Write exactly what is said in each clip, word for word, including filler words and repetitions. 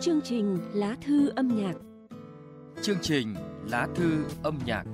Chương trình Lá thư âm nhạc. Chương trình Lá thư âm nhạc.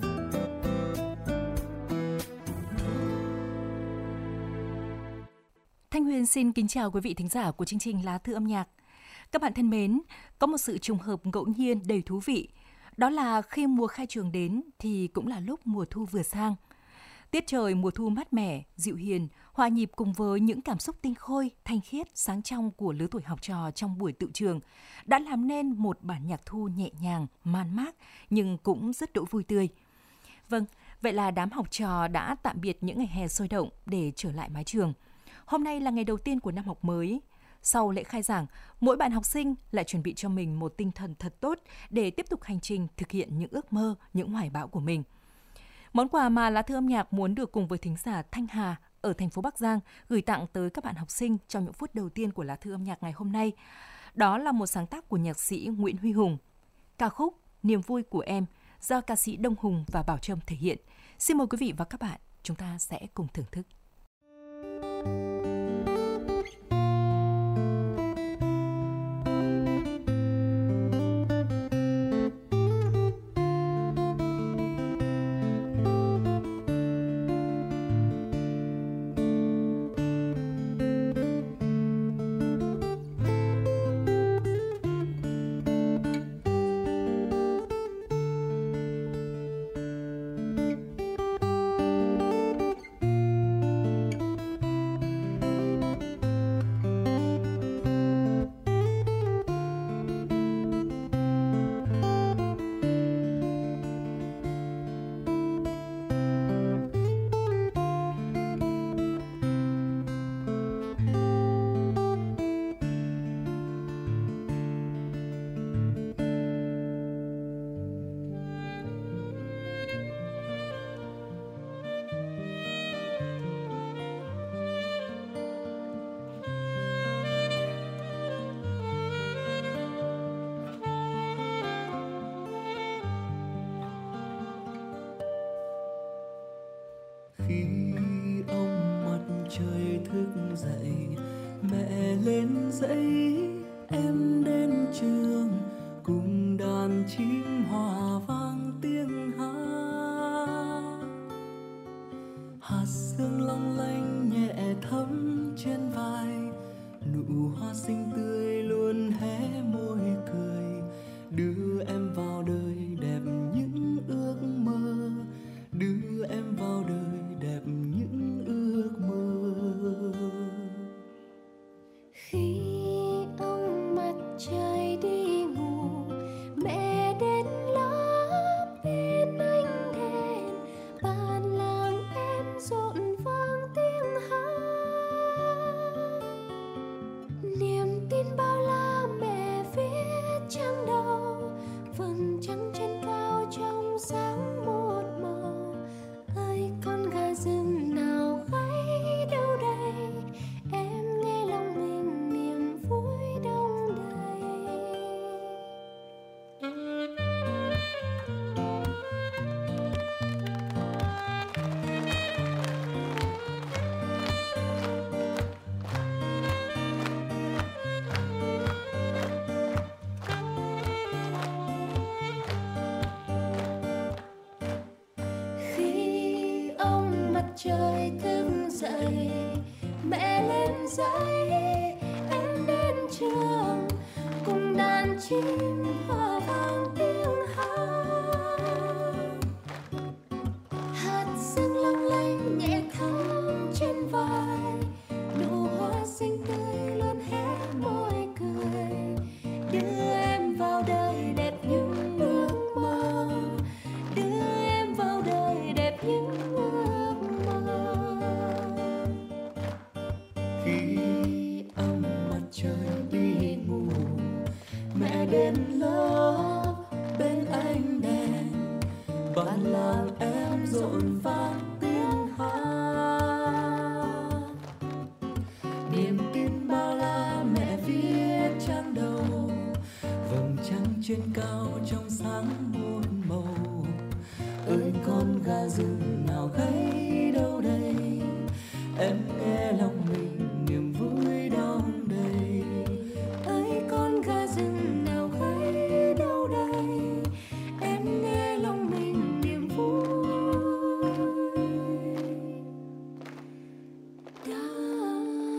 Thanh Huyền xin kính chào quý vị thính giả của chương trình Lá thư âm nhạc. Các bạn thân mến, có một sự trùng hợp ngẫu nhiên đầy thú vị. Đó là khi mùa khai trường đến thì cũng là lúc mùa thu vừa sang. Tiết trời mùa thu mát mẻ, dịu hiền, hòa nhịp cùng với những cảm xúc tinh khôi, thanh khiết, sáng trong của lứa tuổi học trò trong buổi tự trường đã làm nên một bản nhạc thu nhẹ nhàng, man mác nhưng cũng rất đỗi vui tươi. Vâng, vậy là đám học trò đã tạm biệt những ngày hè sôi động để trở lại mái trường. Hôm nay là ngày đầu tiên của năm học mới. Sau lễ khai giảng, mỗi bạn học sinh lại chuẩn bị cho mình một tinh thần thật tốt để tiếp tục hành trình thực hiện những ước mơ, những hoài bão của mình. Món quà mà Lá thư âm nhạc muốn được cùng với thính giả Thanh Hà ở thành phố Bắc Giang gửi tặng tới các bạn học sinh trong những phút đầu tiên của Lá thư âm nhạc ngày hôm nay. Đó là một sáng tác của nhạc sĩ Nguyễn Huy Hùng. Ca khúc Niềm vui của em do ca sĩ Đông Hùng và Bảo Trâm thể hiện. Xin mời quý vị và các bạn, chúng ta sẽ cùng thưởng thức. Khi ông mặt trời thức dậy, mẹ lên dậy, em đến trường cùng đàn chim hòa vang tiếng hát. Hạt sương long lanh nhẹ thấm trên vai, nụ hoa xinh tươi luôn hé môi cười, đưa em vào đời đẹp những ước mơ, đưa em vào đời đẹp những ước mơ. Khi ông mặt trời đi ngủ, mẹ đến lớp bên ánh đèn, bàn làng em rộn vang tiếng hát. Niềm tin bao la mẹ viết trang đầu, vầng trăng trên cao trong sáng một màu. Ơi con gà rừng nào gáy đâu đây, em nghe lòng mình niềm vui đông đầy. Khi ông mặt trời thức dậy, mẹ lên dậy, em đến trường cùng đàn chim hòa vang tiếng hát. Hạt sương long lanh nhẹ thấm trên vai, nụ hoa xinh tươi luôn hé môi cười, đưa em vào đời đẹp những ước mơ, đưa em vào đời đẹp những ước mơ. Khi ông mặt trời đi ngủ, mẹ đến lớp bên ánh đèn, bàn làng em rộn vang tiếng hát. Niềm tin bao la mẹ viết trang đầu, vầng trăng trên cao trong sáng một màu. Ơi con gà rừng nào gáy đâu đây, em nghe lòng mình niềm vui đong đầy. Ơi con gà rừng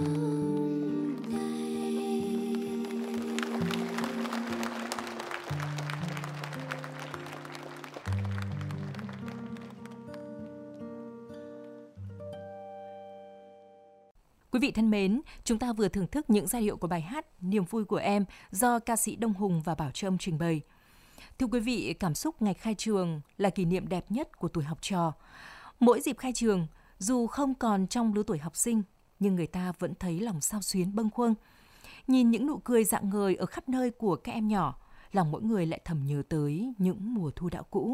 Quý vị thân mến, chúng ta vừa thưởng thức những giai điệu của bài hát Niềm vui của em do ca sĩ Đông Hùng và Bảo Trâm trình bày. Thưa quý vị, cảm xúc ngày khai trường là kỷ niệm đẹp nhất của tuổi học trò. Mỗi dịp khai trường, dù không còn trong lứa tuổi học sinh, nhưng người ta vẫn thấy lòng xao xuyến bâng khuâng. Nhìn những nụ cười rạng ngời ở khắp nơi của các em nhỏ, lòng mỗi người lại thầm nhớ tới những mùa thu đã cũ.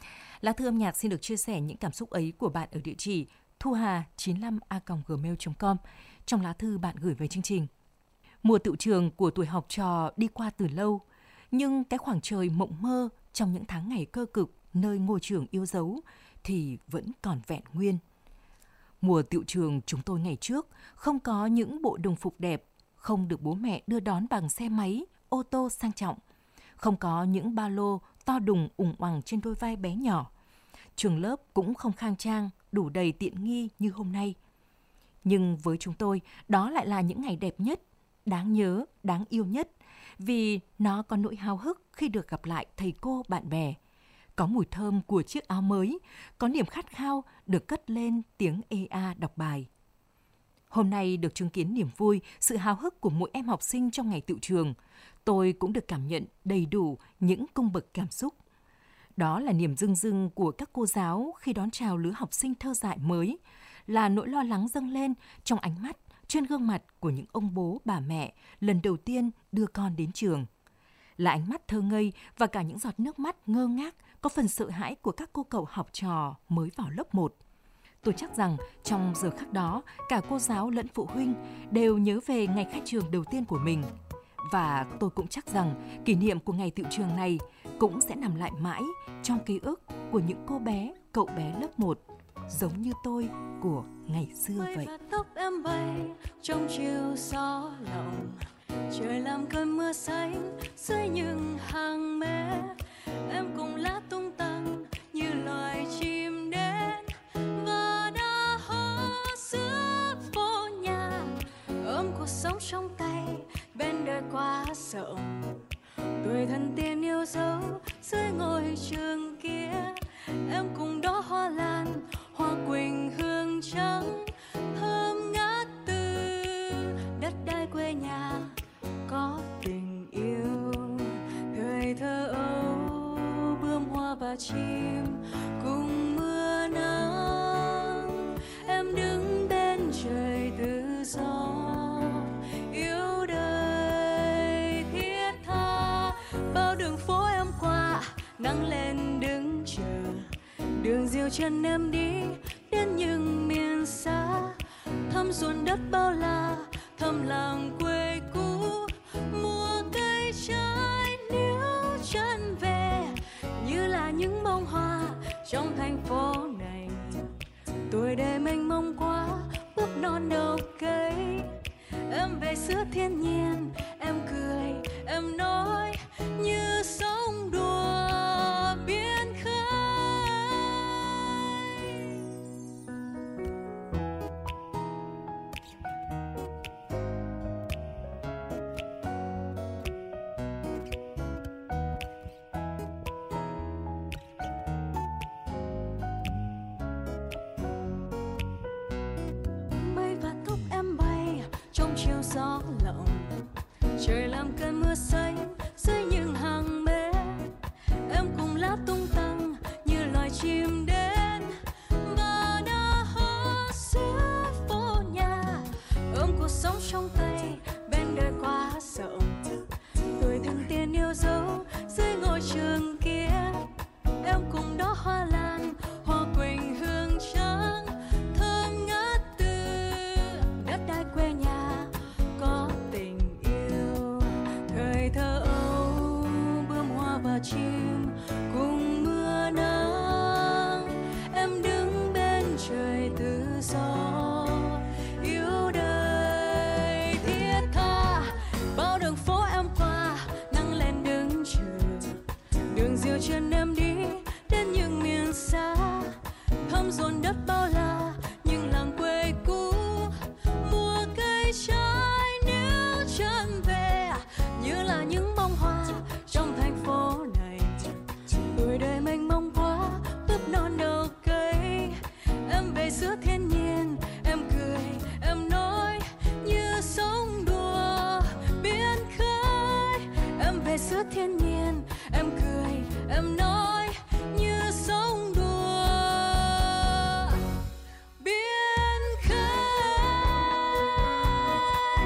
Lá thư âm nhạc xin được chia sẻ những cảm xúc ấy của bạn ở địa chỉ thu hà chín lăm a còng gmail chấm com. Trong lá thư bạn gửi về chương trình. Mùa tựu trường của tuổi học trò đi qua từ lâu, nhưng cái khoảng trời mộng mơ trong những tháng ngày cơ cực nơi ngôi trường yêu dấu thì vẫn còn vẹn nguyên. Mùa tựu trường chúng tôi ngày trước không có những bộ đồng phục đẹp, không được bố mẹ đưa đón bằng xe máy, ô tô sang trọng, không có những ba lô to đùng ủng oằng trên đôi vai bé nhỏ. Trường lớp cũng không khang trang, đủ đầy tiện nghi như hôm nay. Nhưng với chúng tôi, đó lại là những ngày đẹp nhất, đáng nhớ, đáng yêu nhất, vì nó có nỗi háo hức khi được gặp lại thầy cô bạn bè. Có mùi thơm của chiếc áo mới, có niềm khát khao được cất lên tiếng ê a đọc bài. Hôm nay được chứng kiến niềm vui, sự háo hức của mỗi em học sinh trong ngày tựu trường, tôi cũng được cảm nhận đầy đủ những cung bậc cảm xúc. Đó là niềm rưng rưng của các cô giáo khi đón chào lứa học sinh thơ dại mới, là nỗi lo lắng dâng lên trong ánh mắt, trên gương mặt của những ông bố, bà mẹ lần đầu tiên đưa con đến trường. Là ánh mắt thơ ngây và cả những giọt nước mắt ngơ ngác có phần sợ hãi của các cô cậu học trò mới vào lớp một. Tôi chắc rằng trong giờ khắc đó, cả cô giáo lẫn phụ huynh đều nhớ về ngày khai trường đầu tiên của mình. Và tôi cũng chắc rằng kỷ niệm của ngày tựu trường này cũng sẽ nằm lại mãi trong ký ức của những cô bé, cậu bé lớp một, giống như tôi của ngày xưa vậy. Tóc em bay trong chiều gió lộng, trời làm cơn mưa xanh dưới những hàng mé. Em cùng lá tung tăng như loài chim đến và đã hó giữa phố nhà, ôm cuộc sống trong tay bên đời quá rộng. Tuổi thân tiên yêu dấu dưới ngôi trường kia, em cùng đó hoa lan, hoa quỳnh hương trắng thơm ngát từ đất đai quê nhà có tình yêu. Thời thơ ấu bướm hoa và chim cùng mưa nắng, em đứng bên trời tự do yêu đời thiết tha. Bao đường phố em qua nắng lên đứng chờ, đường diều chân em đi đến những miền xa, thăm ruộng đất bao la, thăm làng quê cũ. Mùa cây trái níu chân về như là những bông hoa trong thành phố này. Tuổi đời mênh mông quá, bước non đầu cây. Em về giữa thiên nhiên, em cười, em nói như sống đùa biển khơi. Mây và tóc em bay trong chiều gió lộng, trời làm cơn mưa xanh dưới những hàng mé. Em cùng lá tung tăng như loài chim đến và đã hó giữa phố nhà, ôm cuộc sống trong tay bên đời quá rộng. Tuổi thân tiên yêu dấu dưới ngôi trường kia, em cùng đó hoa lan, hoa quỳnh hương trắng thơm ngát từ đất đai quê nhà có tình yêu. Thời thơ ấu bướm hoa và chim cùng mưa nắng, em đứng bên trời tự do yêu đời thiên nhiên. Em cười, em nói như sống đùa. Biển khơi,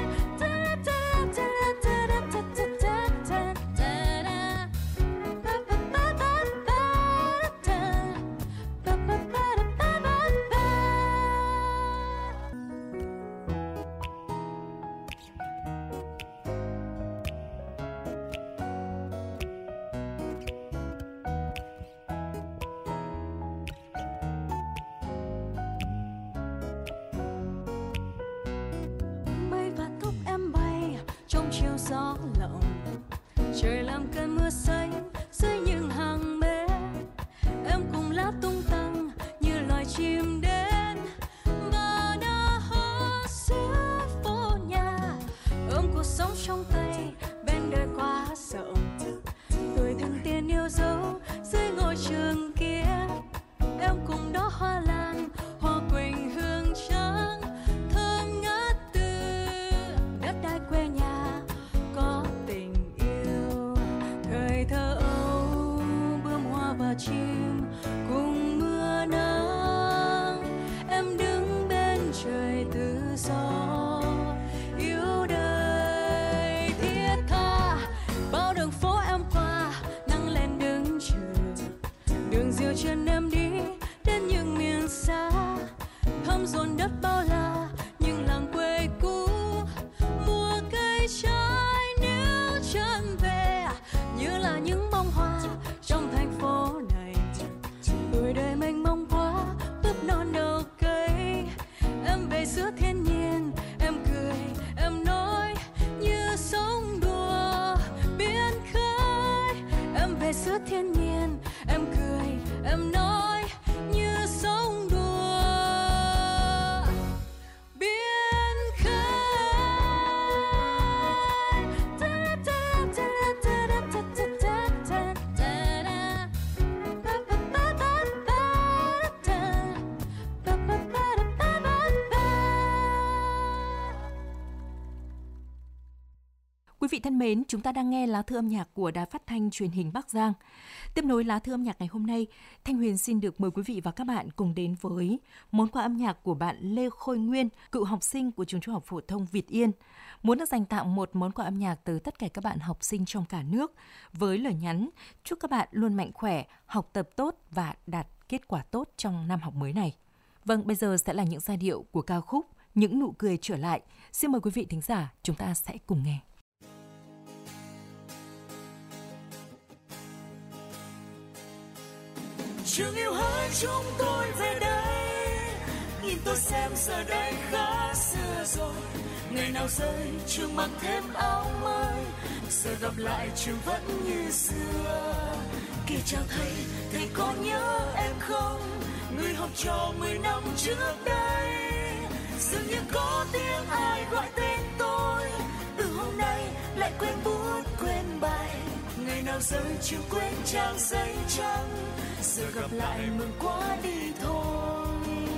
bay và thúc em bay trong chiều gió lộng. Trời làm cơn mưa xanh dưới những hàng mê. Em cùng lá tung tăng như loài chim đến. Và đã hót giữa phố nhà, ôm cuộc sống trong tay bên đời quá rộng. Tuổi thân tiền yêu dấu dưới ngôi trường kia. Em cùng đó hoa lan, hoa quỳnh hương trắng, thơm ngát từ đất đai quê nhà có tình yêu. Thời thơ ấu bướm hoa và chim cùng mưa nắng. Em đứng bên trời tự do yêu đời thiết tha. Bao đường phố em qua, nắng lên đứng chờ. Đường diều chân em đi đến những miền xa. Thăm dồn đất bao la những làng quê cũ. Mùa cây trái níu chân về như là những bông hoa trong thành phố này. Tuổi đời mênh mông quá, búp non đầu cây. Em về giữa thiên nhiên, em cười, em nói như sống đùa. Biển khơi, em về giữa thiên nhiên, em cười, em nói như sống đùa. Biển Quý vị thân mến, chúng ta đang nghe lá thư âm nhạc của Đài Phát thanh Truyền hình Bắc Giang. Tiếp nối lá thư âm nhạc ngày hôm nay, Thanh Huyền xin được mời quý vị và các bạn cùng đến với món quà âm nhạc của bạn Lê Khôi Nguyên, cựu học sinh của trường Trung học phổ thông Việt Yên. Muốn được dành tặng một món quà âm nhạc tới tất cả các bạn học sinh trong cả nước với lời nhắn chúc các bạn luôn mạnh khỏe, học tập tốt và đạt kết quả tốt trong năm học mới này. Vâng, bây giờ sẽ là những giai điệu của ca khúc Những nụ cười trở lại. Xin mời quý vị thính giả, chúng ta sẽ cùng nghe. Trường yêu hỡi chúng tôi về đây, nhìn tôi xem giờ đây khá xưa rồi. Ngày nào rơi trường mặc thêm áo mới, giờ gặp lại trường vẫn như xưa. Kìa chào thầy, thầy có nhớ em không? Người học trò mười năm trước đây, dường như có tiếng ai gọi tên tôi. Từ hôm nay lại quên bút quên bài, ngày nào rơi trường quên trang giấy trắng. Giờ gặp lại mừng quá đi thôi.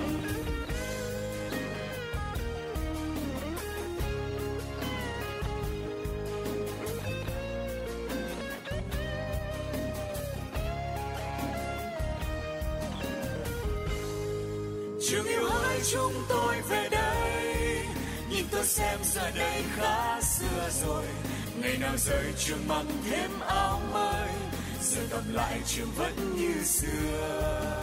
Trường yêu hỡi chúng tôi về đây, nhìn tôi xem giờ đây khá xưa rồi. Ngày nào rời trường mặc thêm áo mới, giờ gặp lại trường vẫn như xưa.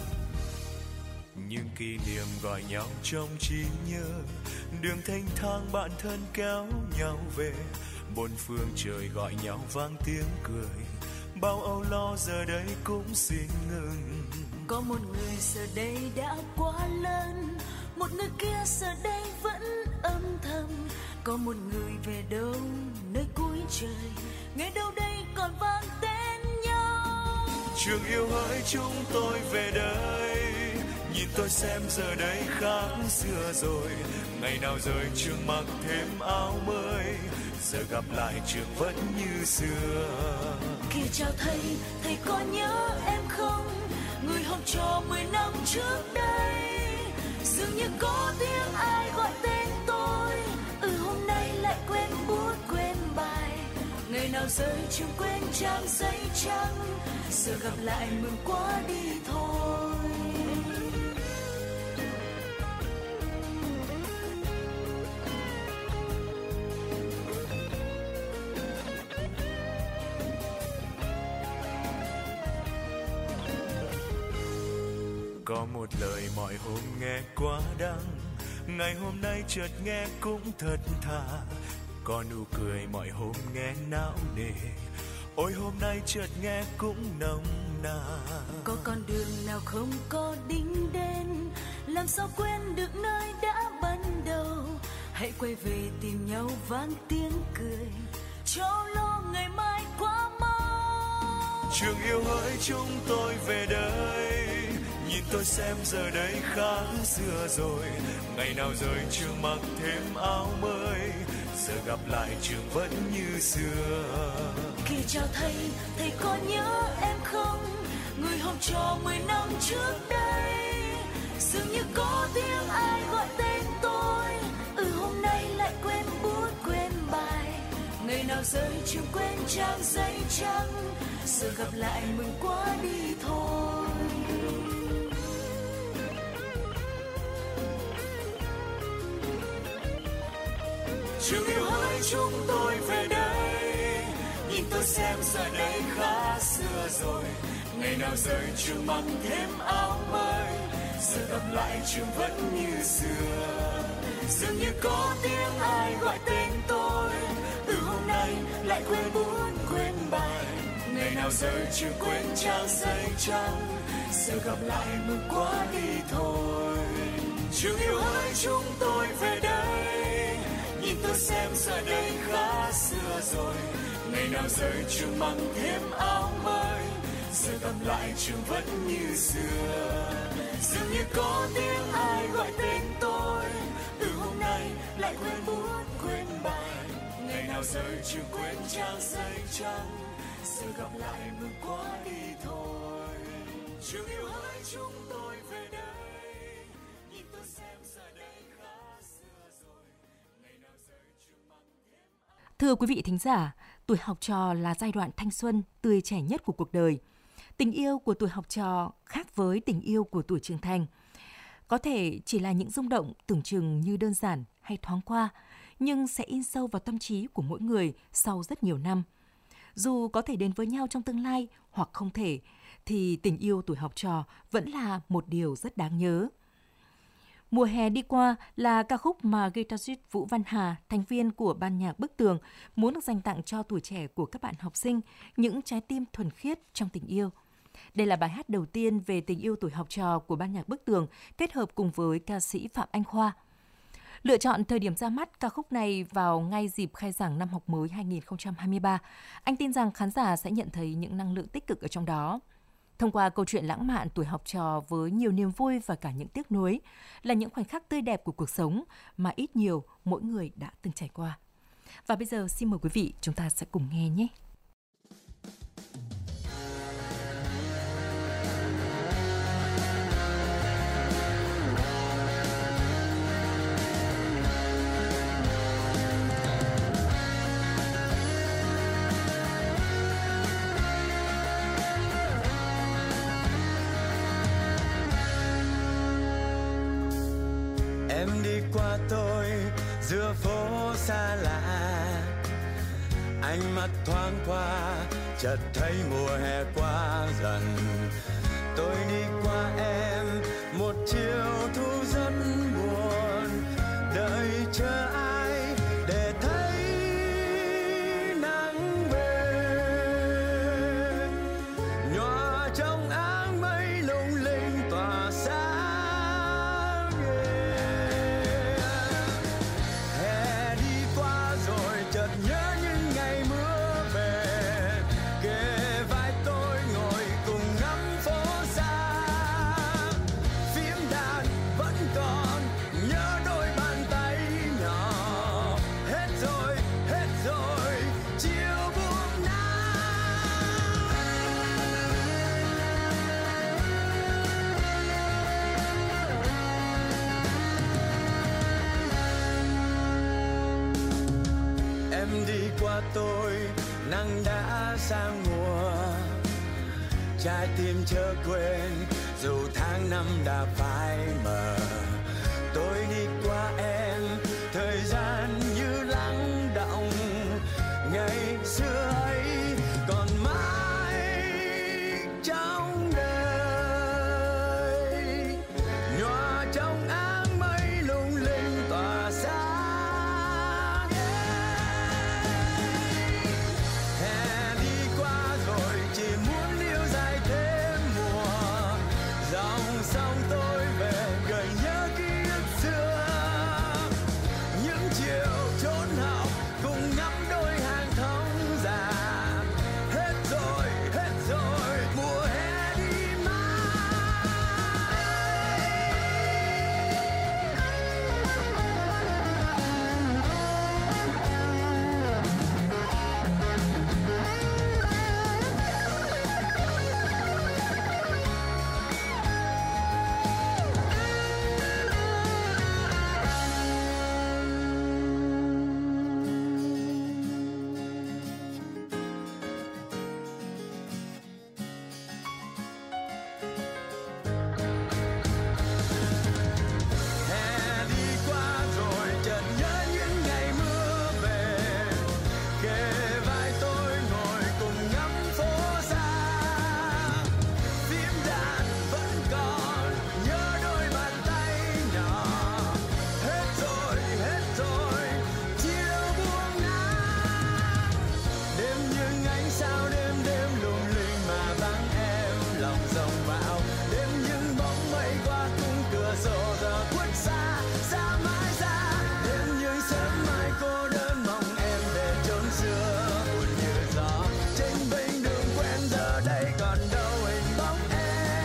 Những kỷ niệm gọi nhau trong trí nhớ, đường thanh thang bạn thân kéo nhau về. Bốn phương trời gọi nhau vang tiếng cười, bao âu lo giờ đây cũng xin ngừng. Có một người giờ đây đã quá lớn, một người kia giờ đây vẫn âm thầm. Có một người về đâu nơi cuối trời, nghe đâu đây còn vang tên nhau. Trường yêu hỡi chúng tôi về đây, nhìn tôi xem giờ đây khác xưa rồi. Ngày nào rời trường mặc thêm áo mới, giờ gặp lại trường vẫn như xưa. Kìa chào thầy, thầy có nhớ em không? Người học trò mười năm trước đây, dường như có tiếng ai gọi tên tôi. Ừ hôm nay lại quên bút quên bài, ngày nào rơi chưa quên trang giấy trắng, giờ gặp lại mừng quá đi thôi. Có một lời mọi hôm nghe quá đắng, ngày hôm nay chợt nghe cũng thật thà. Có nụ cười mọi hôm nghe não nề, ôi hôm nay chợt nghe cũng nồng nàn. Có con đường nào không có đích đến, làm sao quên được nơi đã ban đầu. Hãy quay về tìm nhau vang tiếng cười, cho lo ngày mai quá mau. Trường yêu hỡi chúng tôi về đây, nhìn tôi xem giờ đây khác xưa rồi. Ngày nào rời trường mặc thêm áo mới, giờ gặp lại trường vẫn như xưa. Khi chào thầy, thầy có nhớ em không? Người học trò mười năm trước đây, dường như có tiếng ai gọi tên tôi. Ừ hôm nay lại quên bút quên bài, ngày nào rơi trường quên trang giấy trắng, giờ gặp lại mừng quá đi thôi. Trường yêu hỡi chúng tôi về đây, nhìn tôi xem giờ đây khá xưa rồi. Ngày nào rời trường mặc thêm áo mới, giờ gặp lại trường vẫn như xưa. Dường như có tiếng ai gọi tên tôi, từ hôm nay lại quên bút quên bài. Ngày nào rời trường quên trang giấy trắng, giờ gặp lại mừng quá đi thôi. Trường yêu hỡi chúng tôi về đây, nhìn tôi xem giờ đây khá xưa rồi. Ngày nào rời trường mặc thêm áo mới, giờ gặp lại trường vẫn như xưa. Dường như có tiếng ai gọi tên tôi, từ hôm nay lại quên bút quên bài. Ngày nào rời trường quên trang giấy trắng, giờ gặp lại mừng quá đi thôi. Trường yêu hỡi chúng tôi về đây, nhìn tôi xem giờ đây khá xưa rồi. Ngày nào rời trường mặc thêm. Thưa quý vị thính giả, tuổi học trò là giai đoạn thanh xuân, tươi trẻ nhất của cuộc đời. Tình yêu của tuổi học trò khác với tình yêu của tuổi trưởng thành. Có thể chỉ là những rung động tưởng chừng như đơn giản hay thoáng qua, nhưng sẽ in sâu vào tâm trí của mỗi người sau rất nhiều năm. Dù có thể đến với nhau trong tương lai hoặc không thể, thì tình yêu tuổi học trò vẫn là một điều rất đáng nhớ. Mùa hè đi qua là ca khúc mà guitarist Vũ Văn Hà, thành viên của ban nhạc Bức Tường, muốn được dành tặng cho tuổi trẻ của các bạn học sinh, những trái tim thuần khiết trong tình yêu. Đây là bài hát đầu tiên về tình yêu tuổi học trò của ban nhạc Bức Tường, kết hợp cùng với ca sĩ Phạm Anh Khoa. Lựa chọn thời điểm ra mắt ca khúc này vào ngay dịp khai giảng năm học mới hai nghìn không trăm hai mươi ba, anh tin rằng khán giả sẽ nhận thấy những năng lượng tích cực ở trong đó. Thông qua câu chuyện lãng mạn tuổi học trò với nhiều niềm vui và cả những tiếc nuối, là những khoảnh khắc tươi đẹp của cuộc sống mà ít nhiều mỗi người đã từng trải qua. Và bây giờ xin mời quý vị chúng ta sẽ cùng nghe nhé. Em đi qua tôi giữa phố xa lạ, ánh mắt thoáng qua chợt thấy mùa hè qua dần. Tôi đi qua em một chiều thu rất buồn, đợi chờ ai để thấy nắng về, nhòa trong áng mây lung linh tỏa sáng. Gone. Em đi qua tôi, nắng đã sang mùa, trái tim chớ quên dù tháng năm đã phai mờ. Tôi đi qua em, thời gian như lắng đọng, ngày xưa ấy còn mãi trong đời, nhòa trong áng mây lung linh tỏa sáng. Hè đi qua rồi chỉ muốn yêu dài thêm mùa, dòng sông tôi về gợi nhớ ký ức xưa, những chiều trốn học cùng ngắm đôi hàng thông già. Hết rồi, hết rồi, mùa hè đi Hè đi qua rồi chợt nhớ những ngày mưa về, kề vai tôi ngồi cùng ngắm phố xa. Phím đàn vẫn còn nhớ đôi bàn tay nhỏ. Hết rồi, hết rồi, chiều buông nắng. Đêm những ánh sao đêm đêm lung linh mà vắng em lòng rồng vào. Đêm những bóng mây qua khung cửa sổ giờ khuất xa, xa mãi xa. Đêm những sớm mai cô đơn mong em về chốn xưa buồn như gió. Trên bến đường quen giờ đây còn đâu hình bóng em.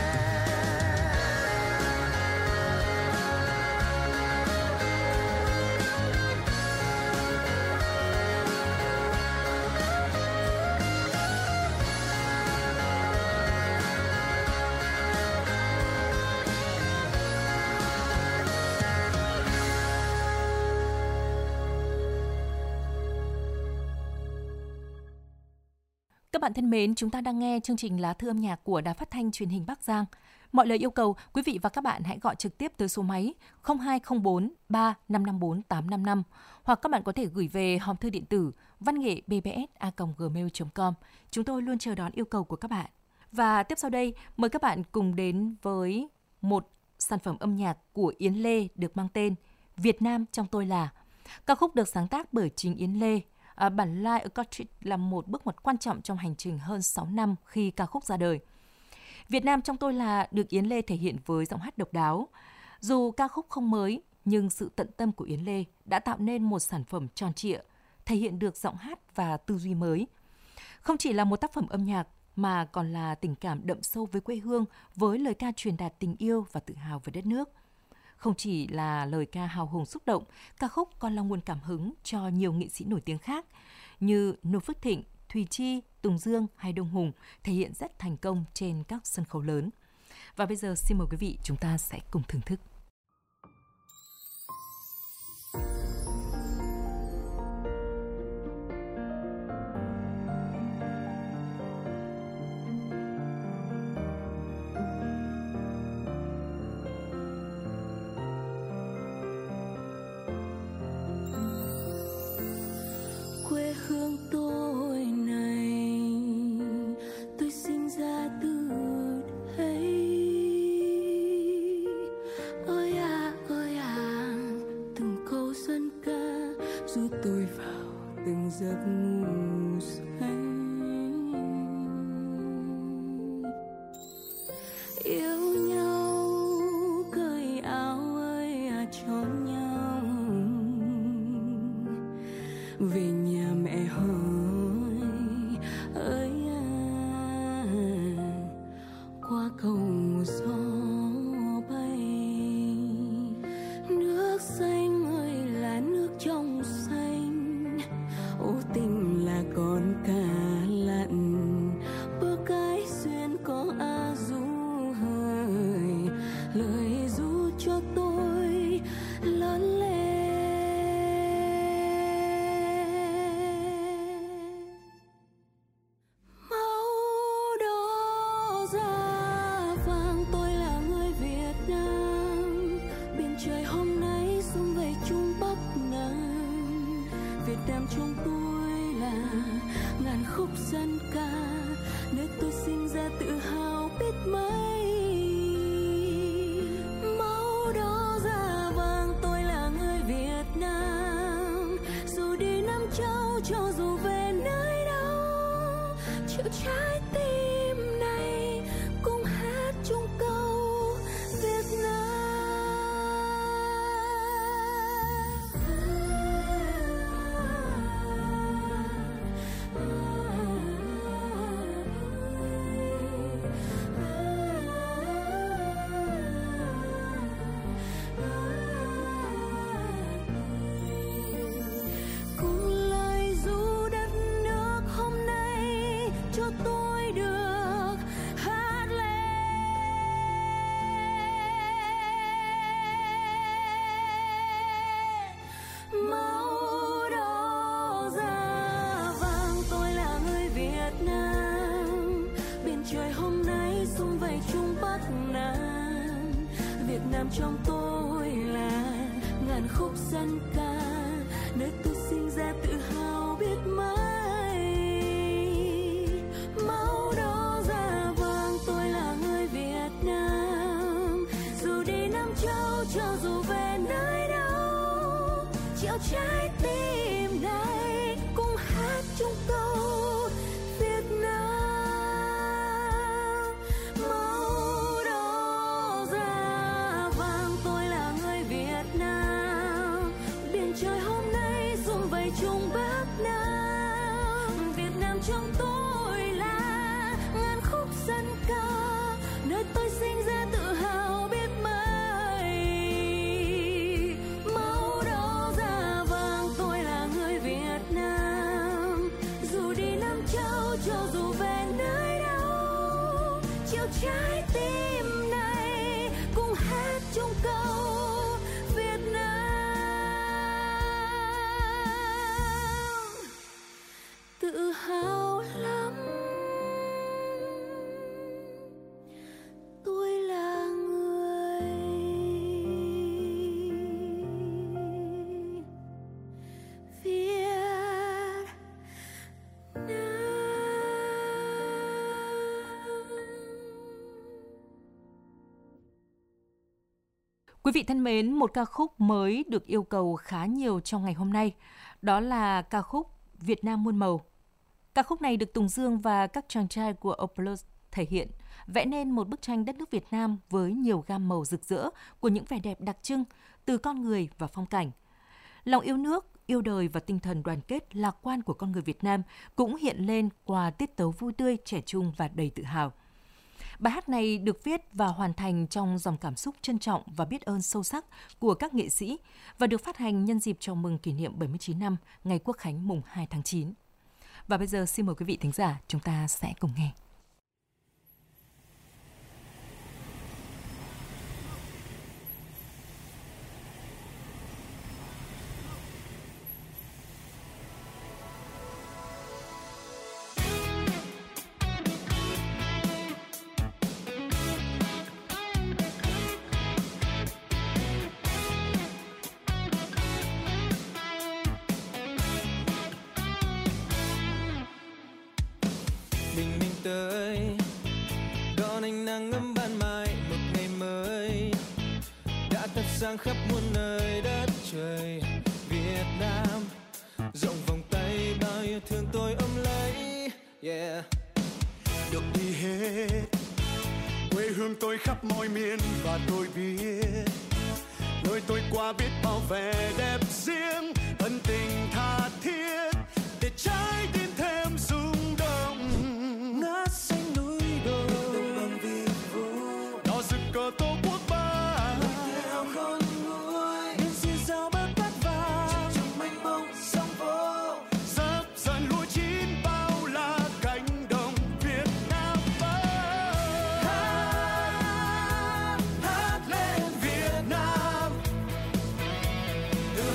Các bạn thân mến, chúng ta đang nghe chương trình Lá thư âm nhạc của Đài Phát thanh Truyền hình Bắc Giang. Mọi lời yêu cầu, quý vị và các bạn hãy gọi trực tiếp tới số máy không hai không bốn ba năm năm bốn tám năm năm hoặc các bạn có thể gửi về hòm thư điện tử văn nghệ b b s a còng gmail chấm com. Chúng tôi luôn chờ đón yêu cầu của các bạn. Và tiếp sau đây, mời các bạn cùng đến với một sản phẩm âm nhạc của Yến Lê được mang tên Việt Nam trong tôi là. Ca khúc được sáng tác bởi chính Yến Lê. À, bản live acoustic là một bước ngoặt quan trọng trong hành trình hơn sáu năm khi ca khúc ra đời. Việt Nam trong tôi là được Yến Lê thể hiện với giọng hát độc đáo. Dù ca khúc không mới, nhưng sự tận tâm của Yến Lê đã tạo nên một sản phẩm tròn trịa, thể hiện được giọng hát và tư duy mới. Không chỉ là một tác phẩm âm nhạc, mà còn là tình cảm đậm sâu với quê hương, với lời ca truyền đạt tình yêu và tự hào về đất nước. Không chỉ là lời ca hào hùng xúc động, ca khúc còn là nguồn cảm hứng cho nhiều nghệ sĩ nổi tiếng khác như Noo Phước Thịnh, Thùy Chi, Tùng Dương hay Đông Hùng thể hiện rất thành công trên các sân khấu lớn. Và bây giờ xin mời quý vị chúng ta sẽ cùng thưởng thức. Quê hương tôi này, tôi sinh ra từ đây. Ôi à, ôi à, từng câu dân ca ru tôi vào từng giấc ngủ say. Yêu nhau cởi áo ơi à cho nhau, về nhà mẹ hỏi ơi à, qua cầu gió bay. Nước xanh ơi là nước trong xanh, ô tình là con cá lặn, bờ cái xuyên có a du hời, lời ru cho tôi lớn lên. Việt Nam trong tôi là ngàn khúc dân ca, nơi tôi sinh ra tự hào biết mấy. Máu đỏ da vàng tôi là người Việt Nam, dù đi Nam Châu cho dù về nơi đâu, chịu trái tim này cùng hát chung câu Việt Nam. Trong tôi là ngàn khúc dân ca, nơi tôi sinh ra tự hào biết mấy. Máu đỏ da vàng tôi là người Việt Nam, dù đi Nam Châu cho dù về nơi đâu, chịu trái tim này cùng hát chung câu Việt Nam. Trời hôm nay rung vầy chung Bắc Nam, Việt Nam trong tôi là ngàn khúc dân ca, nơi tôi sinh ra tự hào biết mấy. Máu đỏ da vàng tôi là người Việt Nam, dù đi Nam Châu cho dù về nơi đâu, chịu trái tim này cùng hát chung câu Việt Nam. Tự hào lắm, tôi là người Việt Nam. Quý vị thân mến, một ca khúc mới được yêu cầu khá nhiều trong ngày hôm nay, đó là ca khúc Việt Nam muôn màu. Ca khúc này được Tùng Dương và các chàng trai của Opus thể hiện, vẽ nên một bức tranh đất nước Việt Nam với nhiều gam màu rực rỡ của những vẻ đẹp đặc trưng từ con người và phong cảnh. Lòng yêu nước, yêu đời và tinh thần đoàn kết lạc quan của con người Việt Nam cũng hiện lên qua tiết tấu vui tươi, trẻ trung và đầy tự hào. Bài hát này được viết và hoàn thành trong dòng cảm xúc trân trọng và biết ơn sâu sắc của các nghệ sĩ và được phát hành nhân dịp chào mừng kỷ niệm bảy mươi chín năm ngày Quốc khánh mùng hai tháng chín. Và bây giờ xin mời quý vị thính giả chúng ta sẽ cùng nghe. tới đón ánh nắng ấm ban mai một ngày mới đã thắp sáng khắp muôn nơi đất trời Việt Nam rộng vòng tay bao yêu thương tôi ôm lấy yeah. Được đi hết quê hương tôi khắp mọi miền và tôi biết nơi tôi qua biết bao vẻ đẹp riêng ân tình tha thiết để trái tim thêm rung động ngát xanh núi đồi bằng vi vu đỏ rực cờ tổ quốc ba theo khôn nguôi những gì sao bát cát vàng trong mênh mông sông vô dập dần lúa chín bao la cánh đồng Việt Nam hát hát lên Việt Nam tự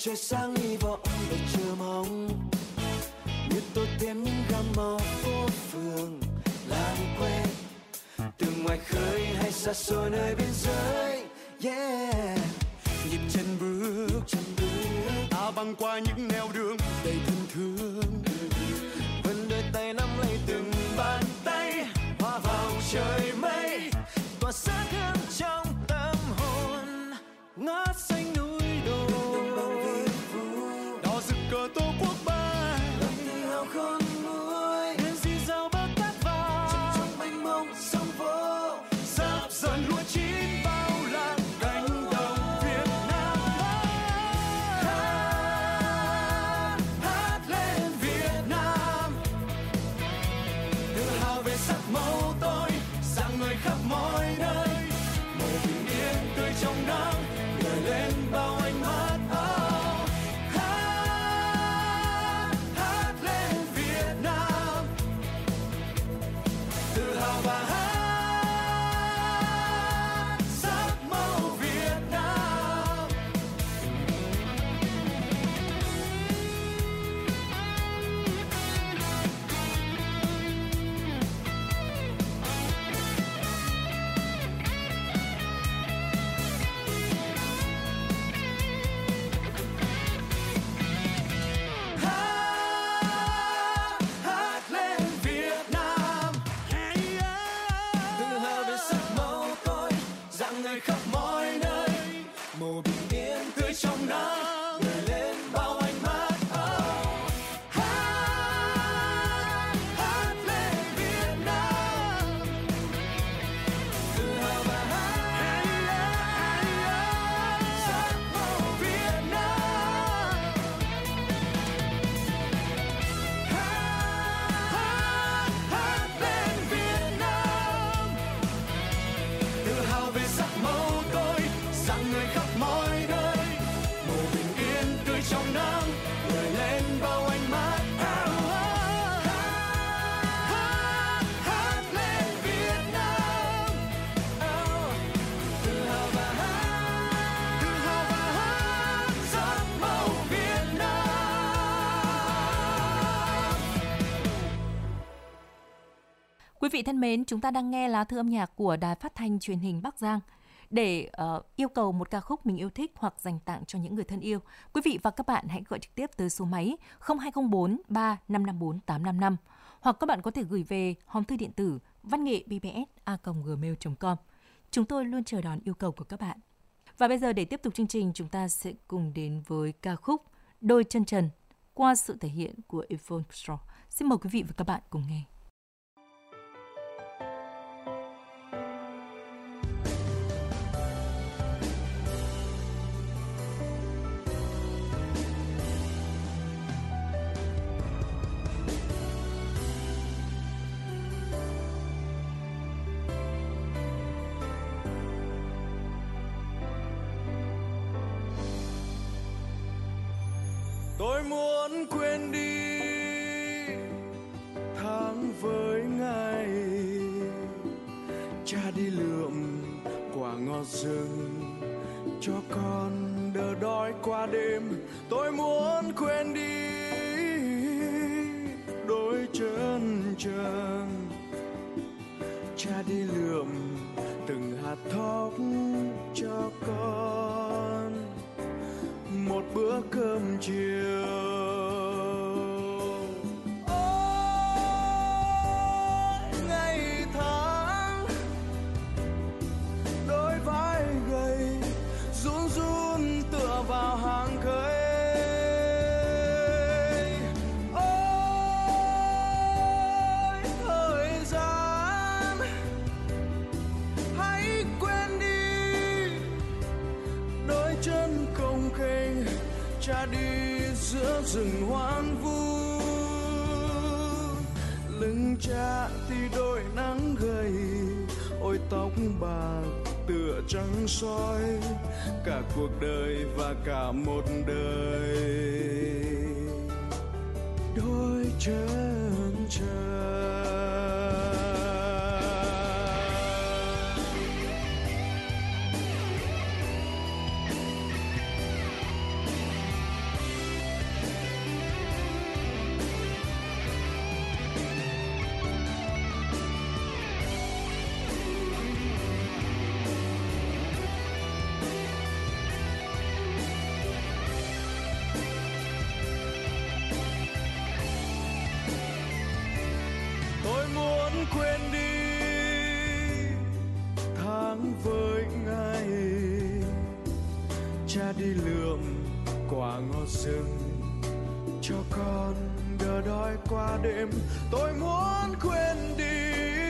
trời sáng hy vọng để chờ mong, như tôi thêm những gam màu phố phường làng quê, từ ngoài khơi hay xa xôi nơi biên giới. Yeah, nhịp chân bước, chân bước, ta băng qua những nẻo đường đầy thân thương, vẫn đôi tay nắm lấy từng bàn tay, hòa vào trời mây, tỏa sáng hơn trong tâm hồn. Ngát xanh núi đồi, đỏ rực cờ tổ quốc bay, lòng tự hào khôn nguôi, biển dì dào bao cát vàng, chân trong mênh mông sông vô, sắp dần lúa chín bao la cánh đồng Việt Nam. Hát, hát lên Việt Nam, tự hào về sắc màu tôi, sáng ngời khắp mọi nơi, màu bình yên tươi trong nắng, gợi lên bao ánh mắt. oh. Hát, hát lên Việt Nam, Tự hào và hát sắc màu Việt Nam. Hát, hát lên Việt Nam, Tự hào về sắc màu tôi, rạng ngời khắp mọi nơi, màu bình yên tươi trong nắng, gợi lên bao ánh mắt. oh. Hát, hát lên Việt Nam, tự hào và hát sắc màu Việt Nam. Hát, hát lên Việt Nam, tự hào về sắc màu tôi, rạng ngời khắp mọi nơi, màu bình yên tươi trong nắng, gợi lên bao ánh mắt. hát, hát lên Việt Nam, tự hào và hát, Tự hào và hát sắc màu Việt Nam. Quý vị thân mến, chúng ta đang nghe lá thư âm nhạc của Đài Phát thanh Truyền hình Bắc Giang. Để uh, yêu cầu một ca khúc mình yêu thích hoặc dành tặng cho những người thân yêu, quý vị và các bạn hãy gọi trực tiếp tới số máy không hai không bốn ba năm năm bốn tám năm năm, hoặc các bạn có thể gửi về hòm thư điện tử văn nghệ b b s a còng gmail chấm com. Chúng tôi luôn chờ đón yêu cầu của các bạn. Và bây giờ để tiếp tục chương trình, chúng ta sẽ cùng đến với ca khúc Đôi chân trần qua sự thể hiện của Yvonne Straw. Xin mời quý vị và các bạn cùng nghe. Tôi muốn quên đi tháng với ngày, cha đi lượm quả ngọt rừng cho con đỡ đói qua đêm. Tôi muốn quên đi đôi chân trần, cha đi lượm từng hạt thóc cho con một bữa cơm chiều. Ôi ngày tháng, đôi vai gầy run run tựa vào hàng cây. Ôi thời gian, hãy quên đi đôi chân cồng kềnh, cha đi giữa rừng hoang vu. Lưng cha thì đôi nắng gầy, ôi tóc bạc tựa trắng soi, cả cuộc đời và cả một đời. Đôi chân trần. quên đi tháng với ngày, cha đi lượm quả ngọt rừng cho con đỡ đói qua đêm. Tôi muốn quên đi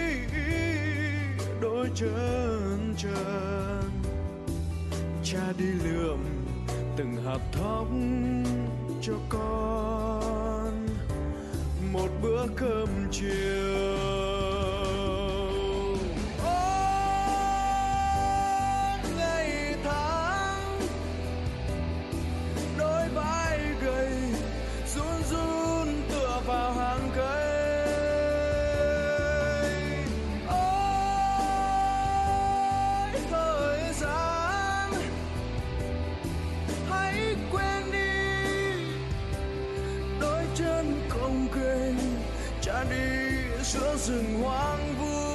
đôi chân trần, cha đi lượm từng hạt thóc cho con một bữa cơm chiều. Ôi ngày tháng đôi vai gầy run run tựa vào hàng cây. Ôi thời gian hãy quên đi đôi chân cồng kềnh, cha đi giữa rừng hoang vu.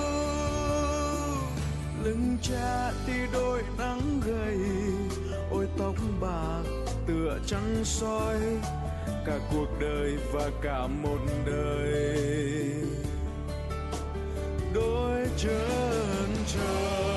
Lưng cha đi đôi nắng gầy, ôi tóc bạc tựa trắng soi, cả cuộc đời và cả một đời đôi chân trời.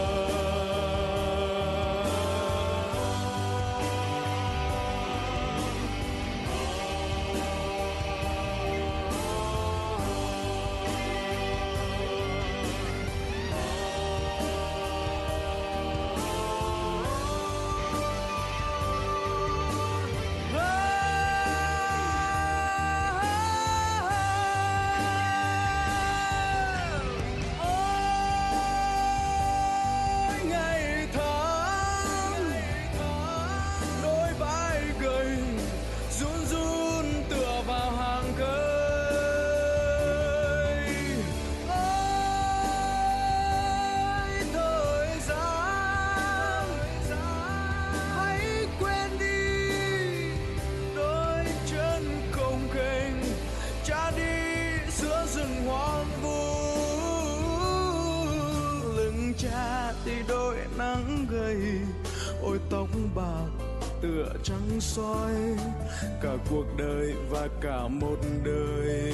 Ôi tóc bạc tựa trắng soi, cả cuộc đời và cả một đời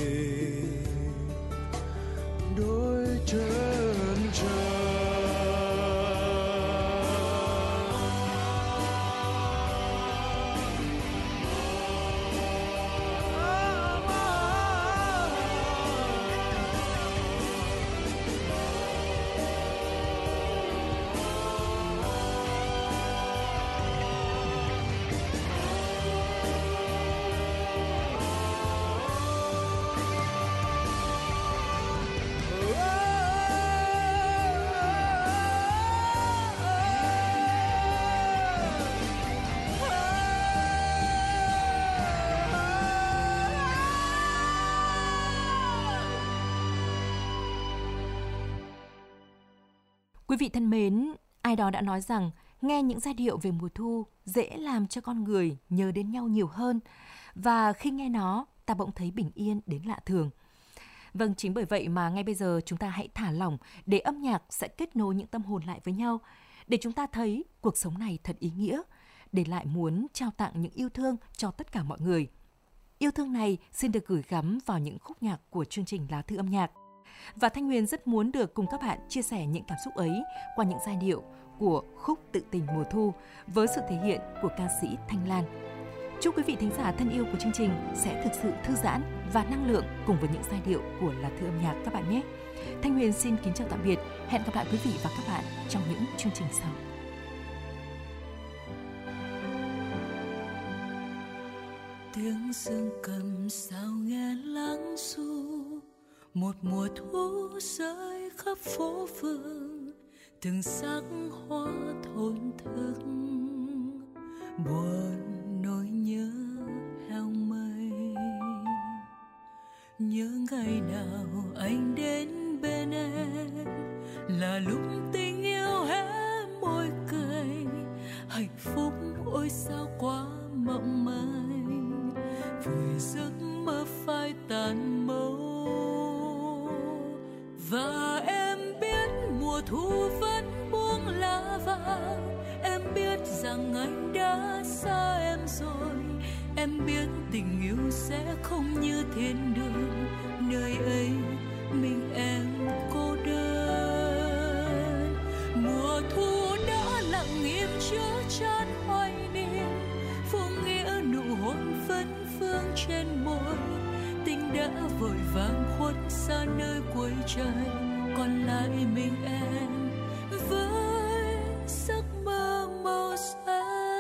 đôi chân trời. Quý vị thân mến, ai đó đã nói rằng nghe những giai điệu về mùa thu dễ làm cho con người nhớ đến nhau nhiều hơn, và khi nghe nó, ta bỗng thấy bình yên đến lạ thường. Vâng, chính bởi vậy mà ngay bây giờ chúng ta hãy thả lỏng để âm nhạc sẽ kết nối những tâm hồn lại với nhau, để chúng ta thấy cuộc sống này thật ý nghĩa, để lại muốn trao tặng những yêu thương cho tất cả mọi người. Yêu thương này xin được gửi gắm vào những khúc nhạc của chương trình Lá Thư Âm Nhạc. Và Thanh Huyền rất muốn được cùng các bạn chia sẻ những cảm xúc ấy qua những giai điệu của khúc Tự Tình Mùa Thu với sự thể hiện của ca sĩ Thanh Lan. Chúc quý vị thính giả thân yêu của chương trình sẽ thực sự thư giãn và năng lượng cùng với những giai điệu của Lá Thư Âm Nhạc các bạn nhé. Thanh Huyền xin kính chào tạm biệt. Hẹn gặp lại quý vị và các bạn trong những chương trình sau. Tiếng dương cầm sao nghe lắng ru, một mùa thu rơi khắp phố phường, từng sắc hoa thổn thức, buồn nỗi nhớ heo mây. Nhớ ngày nào anh đến bên em, là lúc tình yêu hé môi cười, hạnh phúc ôi sao quá mộng manh, vùi giấc mơ phai tàn màu. Và em biết mùa thu vẫn buông lá vàng, em biết rằng anh đã xa em rồi, em biết tình yêu sẽ không như thiên đường, nơi ấy mình em đã vội vàng khuất xa nơi cuối trời, còn lại mình em với giấc mơ màu xanh.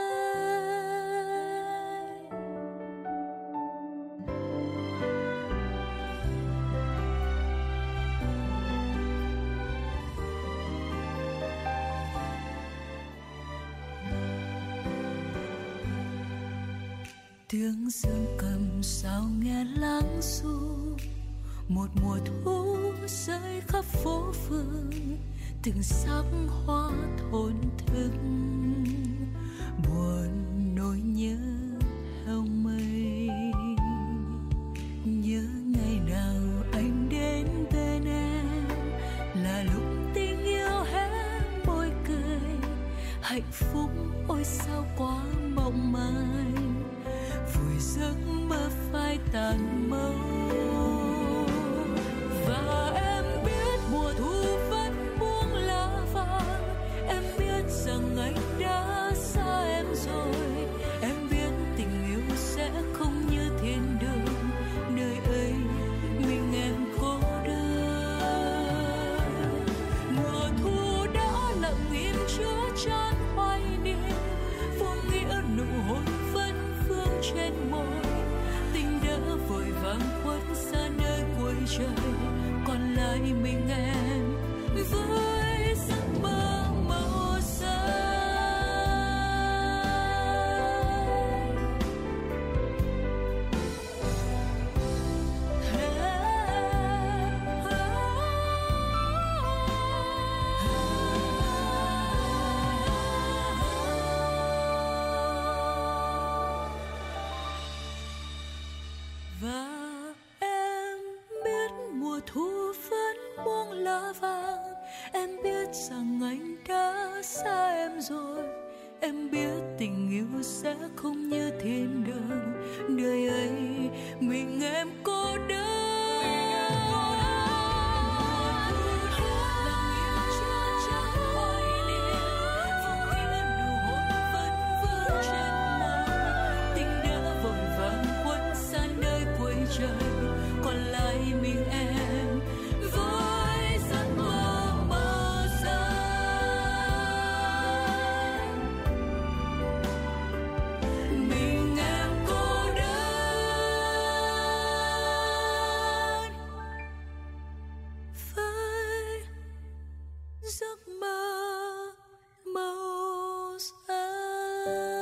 Tiếng dương cầm sao nghe lắng ru, một mùa thu rơi khắp phố phường, từng sắc hoa thổn thức, buồn nỗi nhớ heo mây. Nhớ ngày nào anh đến bên em, là lúc tình yêu hé môi cười, hạnh phúc ôi sao quá mộng manh, vùi giấc mơ phai tàn màu. Và em biết mùa thu vẫn buông lá vàng, em biết rằng anh đã xa em rồi, em biết tình yêu sẽ không như thiên đường, nơi ấy mình em cô đơn. Mùa thu đã lặng im chứa chan hoài niệm, vô nghĩa nụ hôn vẫn vương trên môi, tình đã vội vàng khuất xa nơi cuối trời, còn lại mình em với giấc mơ màu xanh. Và em biết mùa thu vẫn buông lá vàng, em biết rằng anh đã xa em rồi, em biết tình yêu sẽ không như thiên đường, nơi ấy mình em cô đơn. Còn lại mình em với giấc mơ màu xanh, mình em cô đơn với giấc mơ màu xanh.